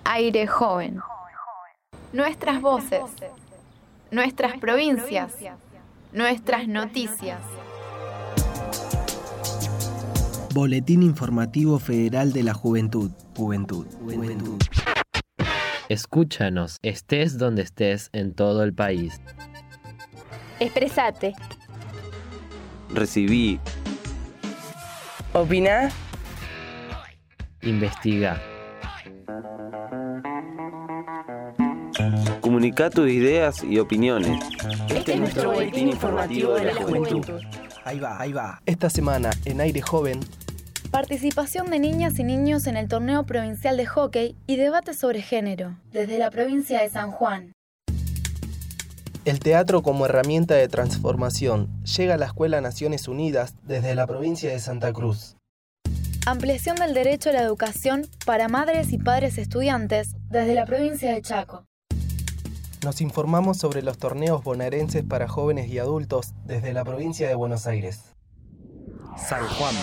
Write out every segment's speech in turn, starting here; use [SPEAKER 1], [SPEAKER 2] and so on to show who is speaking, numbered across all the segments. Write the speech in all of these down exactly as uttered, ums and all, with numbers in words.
[SPEAKER 1] Aire Joven. Nuestras voces, nuestras provincias, nuestras noticias.
[SPEAKER 2] Boletín Informativo Federal de la Juventud. Juventud. Juventud.
[SPEAKER 3] Escúchanos, estés donde estés en todo el país.
[SPEAKER 4] Expresate.
[SPEAKER 5] Recibí.
[SPEAKER 6] Opina.
[SPEAKER 3] Investiga.
[SPEAKER 5] Comunica tus ideas y opiniones.
[SPEAKER 6] Este es nuestro boletín informativo de la juventud.
[SPEAKER 2] Ahí va, ahí va. Esta semana en Aire Joven.
[SPEAKER 7] Participación de niñas y niños en el torneo provincial de hockey y debate sobre género, desde la provincia de San Juan.
[SPEAKER 2] El teatro como herramienta de transformación llega a la Escuela Naciones Unidas desde la provincia de Santa Cruz.
[SPEAKER 7] Ampliación del derecho a la educación para madres y padres estudiantes desde la provincia de Chaco.
[SPEAKER 2] Nos informamos sobre los torneos bonaerenses para jóvenes y adultos desde la provincia de Buenos Aires. San Juan.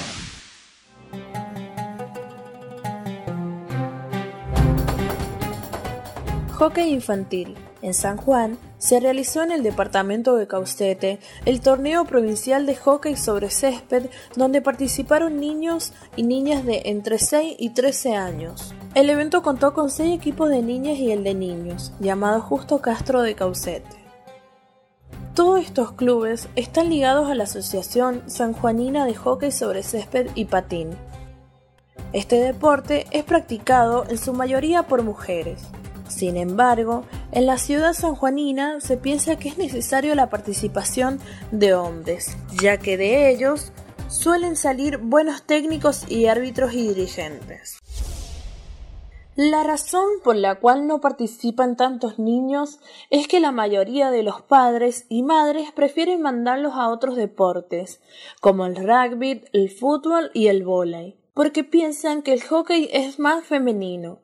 [SPEAKER 8] Hockey infantil. En San Juan se realizó en el departamento de Caucete el torneo provincial de hockey sobre césped, donde participaron niños y niñas de entre seis y trece años. El evento contó con seis equipos de niñas y el de niños, llamado Justo Castro de Caucete. Todos estos clubes están ligados a la Asociación Sanjuanina de Hockey sobre Césped y Patín. Este deporte es practicado en su mayoría por mujeres. Sin embargo, en la ciudad sanjuanina se piensa que es necesario la participación de hombres, ya que de ellos suelen salir buenos técnicos y árbitros y dirigentes. La razón por la cual no participan tantos niños es que la mayoría de los padres y madres prefieren mandarlos a otros deportes, como el rugby, el fútbol y el vóley, porque piensan que el hockey es más femenino.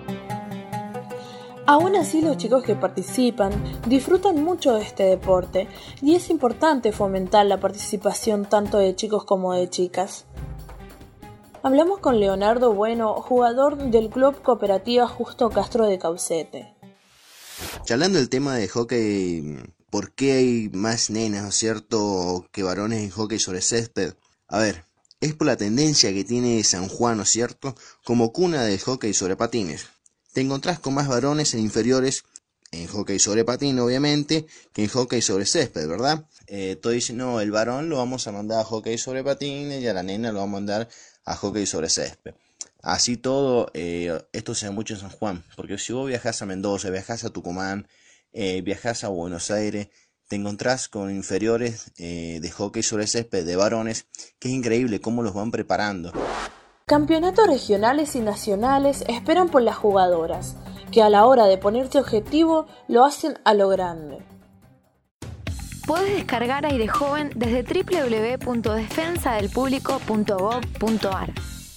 [SPEAKER 8] Aún así, los chicos que participan disfrutan mucho de este deporte y es importante fomentar la participación tanto de chicos como de chicas. Hablamos con Leonardo Bueno, jugador del Club Cooperativa Justo Castro de Caucete.
[SPEAKER 9] Charlando del tema de hockey, ¿por qué hay más nenas, ¿no es cierto?, que varones en hockey sobre césped? A ver, es por la tendencia que tiene San Juan, ¿no es cierto?, como cuna del hockey sobre patines. Te encontrás con más varones en inferiores en hockey sobre patín, obviamente, que en hockey sobre césped, ¿verdad? Eh, todos dicen, no, el varón lo vamos a mandar a hockey sobre patines y a la nena lo vamos a mandar a hockey sobre césped. Así todo, eh, esto se da mucho en San Juan, porque si vos viajás a Mendoza, viajás a Tucumán, eh, viajás a Buenos Aires, te encontrás con inferiores eh, de hockey sobre césped de varones, que es increíble cómo los van preparando.
[SPEAKER 8] Campeonatos regionales y nacionales esperan por las jugadoras, que a la hora de ponerse objetivo lo hacen a lo grande.
[SPEAKER 7] Puedes descargar Aire Joven desde doble u doble u doble u punto defensa del público punto gob punto ar.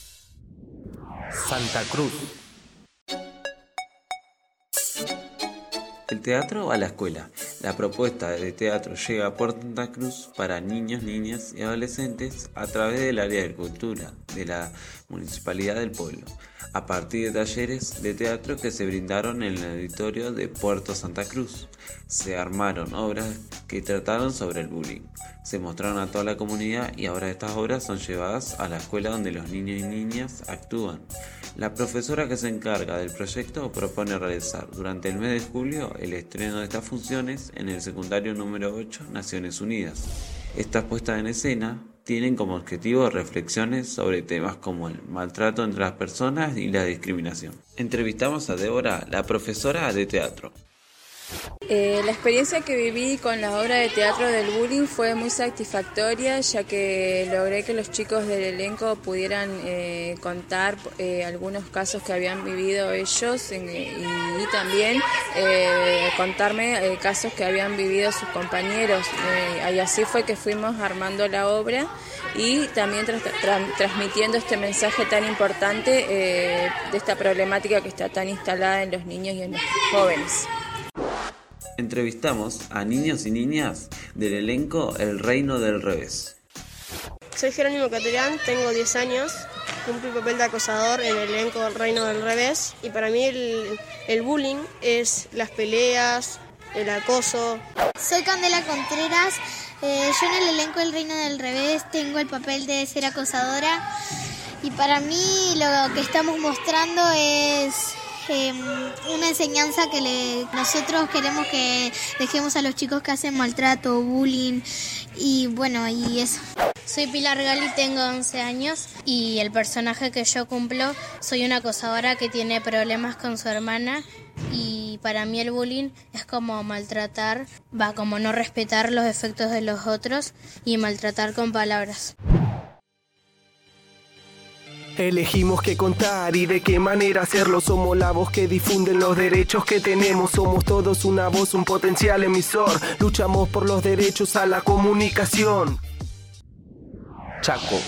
[SPEAKER 2] Santa Cruz.
[SPEAKER 5] El teatro a la escuela. La propuesta de teatro llega a Puerto Santa Cruz para niños, niñas y adolescentes a través del área de cultura de la Municipalidad del Pueblo, a partir de talleres de teatro que se brindaron en el auditorio de Puerto Santa Cruz. Se armaron obras que trataron sobre el bullying, se mostraron a toda la comunidad y ahora estas obras son llevadas a la escuela donde los niños y niñas actúan. La profesora que se encarga del proyecto propone realizar durante el mes de julio el estreno de estas funciones en el secundario número ocho Naciones Unidas. Estas puestas en escena tienen como objetivo reflexiones sobre temas como el maltrato entre las personas y la discriminación. Entrevistamos a Débora, la profesora de teatro.
[SPEAKER 10] Eh, la experiencia que viví con la obra de teatro del bullying fue muy satisfactoria, ya que logré que los chicos del elenco pudieran eh, contar eh, algunos casos que habían vivido ellos en, y, y también eh, contarme eh, casos que habían vivido sus compañeros. Eh, y así fue que fuimos armando la obra y también tra- tra- transmitiendo este mensaje tan importante eh, de esta problemática que está tan instalada en los niños y en los jóvenes.
[SPEAKER 5] Entrevistamos a niños y niñas del elenco El Reino del Revés.
[SPEAKER 11] Soy Jerónimo Caterán, tengo diez años,
[SPEAKER 4] cumplo el papel de acosador en el elenco del Reino del Revés. Y para mí el, el bullying es las peleas, el acoso.
[SPEAKER 11] Soy Candela Contreras. Eh, yo en el elenco del Reino del Revés tengo el papel de ser acosadora. Y para mí lo que estamos mostrando es eh, una enseñanza que le, nosotros queremos que dejemos a los chicos que hacen maltrato, bullying y bueno, y eso.
[SPEAKER 12] Soy Pilar Gali, tengo once años y el personaje que yo cumplo, soy una acosadora que tiene problemas con su hermana y para mí el bullying es como maltratar, va como no respetar los efectos de los otros y maltratar con palabras.
[SPEAKER 2] Elegimos qué contar y de qué manera hacerlo. Somos la voz que difunde los derechos que tenemos. Somos todos una voz, un potencial emisor. Luchamos por los derechos a la comunicación. Chaco.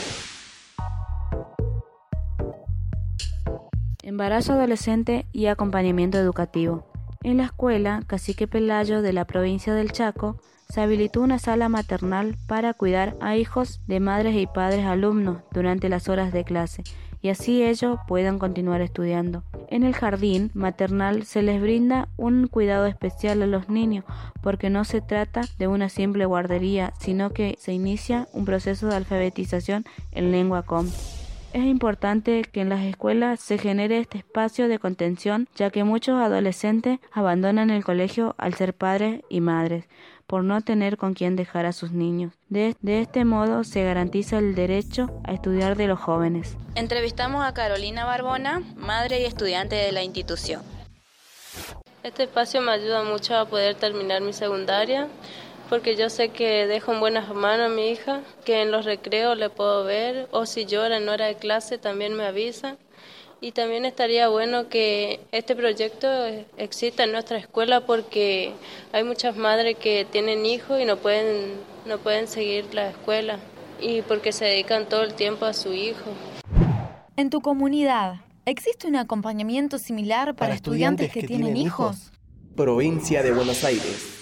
[SPEAKER 13] Embarazo adolescente y acompañamiento educativo. En la escuela Cacique Pelayo de la provincia del Chaco se habilitó una sala maternal para cuidar a hijos de madres y padres alumnos durante las horas de clase y así ellos puedan continuar estudiando. En el jardín maternal se les brinda un cuidado especial a los niños porque no se trata de una simple guardería, sino que se inicia un proceso de alfabetización en lengua com. Es importante que en las escuelas se genere este espacio de contención, ya que muchos adolescentes abandonan el colegio al ser padres y madres, por no tener con quién dejar a sus niños. De, de este modo se garantiza el derecho a estudiar de los jóvenes.
[SPEAKER 14] Entrevistamos a Carolina Barbona, madre y estudiante de la institución.
[SPEAKER 15] Este espacio me ayuda mucho a poder terminar mi secundaria, porque yo sé que dejo en buenas manos a mi hija, que en los recreos le puedo ver, o si llora en hora de clase también me avisa. Y también estaría bueno que este proyecto exista en nuestra escuela porque hay muchas madres que tienen hijos y no pueden, no pueden seguir la escuela y porque se dedican todo el tiempo a su hijo.
[SPEAKER 7] En tu comunidad, ¿existe un acompañamiento similar para, para estudiantes, estudiantes que, que tienen, tienen hijos? hijos?
[SPEAKER 2] Provincia de Buenos Aires.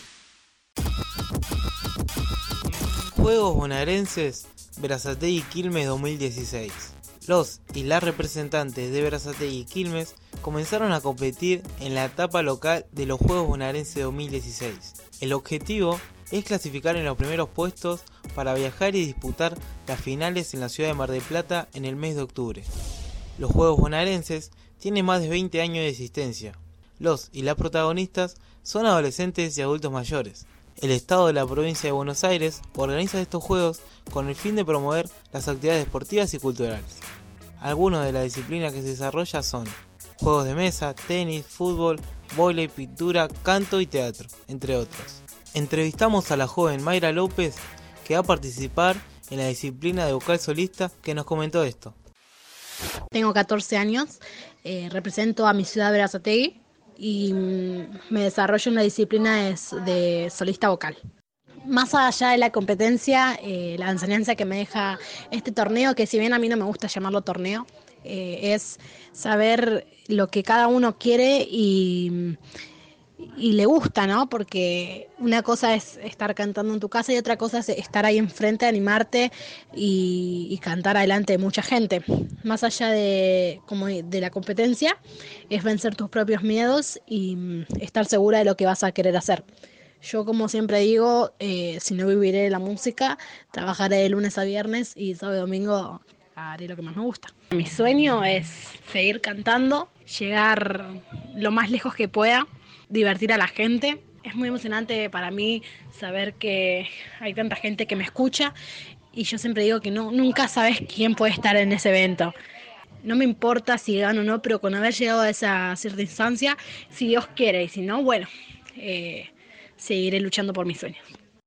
[SPEAKER 16] Juegos Bonaerenses Berazategui Quilmes dos mil dieciséis. Los y las representantes de Berazategui y Quilmes comenzaron a competir en la etapa local de los Juegos Bonaerenses dos mil dieciséis. El objetivo es clasificar en los primeros puestos para viajar y disputar las finales en la ciudad de Mar del Plata en el mes de octubre. Los Juegos Bonaerenses tienen más de veinte años de existencia. Los y las protagonistas son adolescentes y adultos mayores. El Estado de la provincia de Buenos Aires organiza estos juegos con el fin de promover las actividades deportivas y culturales. Algunas de las disciplinas que se desarrollan son juegos de mesa, tenis, fútbol, vóley, pintura, canto y teatro, entre otros. Entrevistamos a la joven Mayra López, que va a participar en la disciplina de vocal solista, que nos comentó esto.
[SPEAKER 17] Tengo catorce años, eh, represento a mi ciudad Berazategui y me desarrollo en la disciplina de, de solista vocal. Más allá de la competencia, eh, la enseñanza que me deja este torneo, que si bien a mí no me gusta llamarlo torneo, eh, es saber lo que cada uno quiere y, y le gusta, ¿no? Porque una cosa es estar cantando en tu casa y otra cosa es estar ahí enfrente, animarte y, y cantar adelante de mucha gente. Más allá de, como de la competencia, es vencer tus propios miedos y estar segura de lo que vas a querer hacer. Yo, como siempre digo, eh, si no viviré de la música, trabajaré de lunes a viernes y sábado y domingo haré lo que más me gusta. Mi sueño es seguir cantando, llegar lo más lejos que pueda, divertir a la gente. Es muy emocionante para mí saber que hay tanta gente que me escucha y yo siempre digo que no, nunca sabes quién puede estar en ese evento. No me importa si gano o no, pero con haber llegado a esa cierta instancia, si Dios quiere y si no, bueno, eh, seguiré luchando por mis sueños.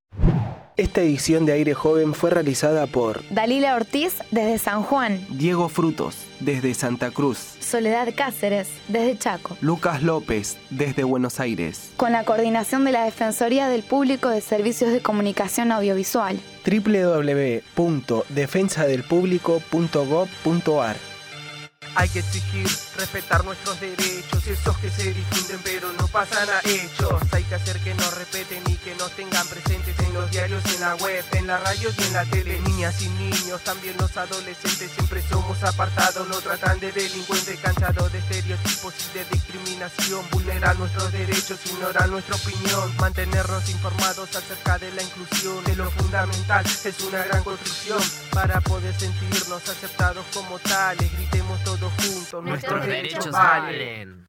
[SPEAKER 2] Esta edición de Aire Joven fue realizada por
[SPEAKER 7] Dalila Ortiz desde San Juan,
[SPEAKER 2] Diego Frutos desde Santa Cruz,
[SPEAKER 7] Soledad Cáceres desde Chaco,
[SPEAKER 2] Lucas López desde Buenos Aires,
[SPEAKER 7] con la coordinación de la Defensoría del Público de Servicios de Comunicación Audiovisual.
[SPEAKER 2] doble u doble u doble u punto defensa del público punto gob punto ar Hay que exigir, respetar nuestros derechos, esos que se difunden pero no pasan a hechos. Hay que hacer que nos respeten y que nos tengan presentes en los diarios, en la web, en la radio y en la tele. Niñas y niños, también los adolescentes, siempre somos apartados. Nos tratan de delincuentes, cansados de estereotipos y de discriminación. Vulnerar nuestros derechos, ignorar nuestra opinión. Mantenernos informados acerca de la inclusión, de lo fundamental, es una gran construcción para poder sentirnos aceptados como tales. Gritemos todos juntos, nuestros, nuestros derechos, derechos valen.